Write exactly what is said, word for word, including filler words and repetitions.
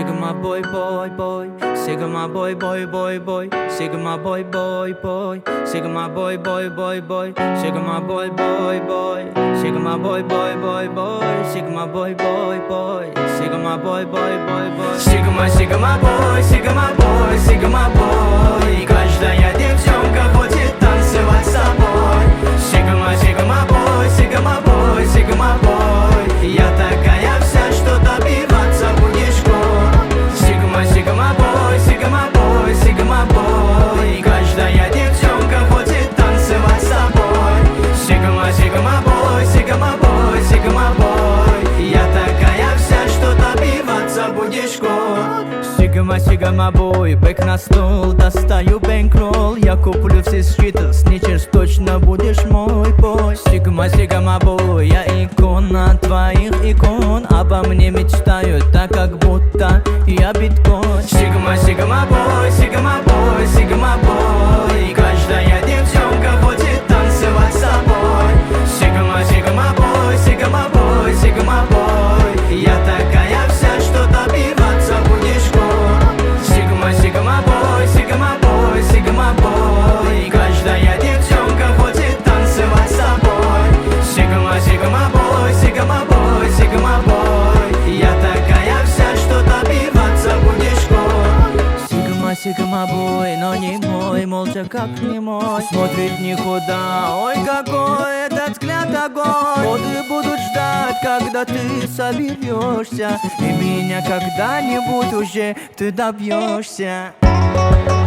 Sigma boy boy boy, Sigma boy boy boy boy, Sigma boy boy boy, Sigma boy boy boy boy, Sigma boy boy boy, Sigma boy boy boy boy, Sigma boy boy boy, Sigma boy boy boy boy, Sigma Sigma boy, Sigma boy, Sigma boy. Каждая девчонка хочет танцевать с собой. Sigma Sigma boy, Sigma boy, Sigma boy. Я такая вся, что добиваться будешь скоро. Sigma Sigma boy, Sigma boy, Sigma boy. Каждая девчонка хочет танцевать с собой. Sigma Sigma boy, Sigma boy, Sigma boy. Я такая вся, что добиваться будешь скоро. Sigma Sigma boy, бэк на стол, достаю бэнкролл. Я куплю все скитлс, сничерс, точно будешь мой бой. Sigma Sigma boy, я икона твоих икон. Обо мне мечтают, так как будто я биткоин. Sigma Sigma boy, Sigma boy, Sigma boy. Каждая девчонка хочет танцевать с собой. Sigma Sigma boy, Sigma boy, Sigma boy. Я такая вся, что добиваться будешь скоро. Sigma Sigma boy, Sigma boy, Sigma boy. Каждая девчонка хочет танцевать с собой. Sigma Sigma boy, Sigma boy, Sigma boy. Я такая вся, что добиваться будешь скоро. Sigma Sigma boy, но не мой, молча как не мой. Смотрит никуда, ой какой этот взгляд огонь. Годы будут ждать, когда ты соберешься, и меня когда-нибудь уже ты добьешься.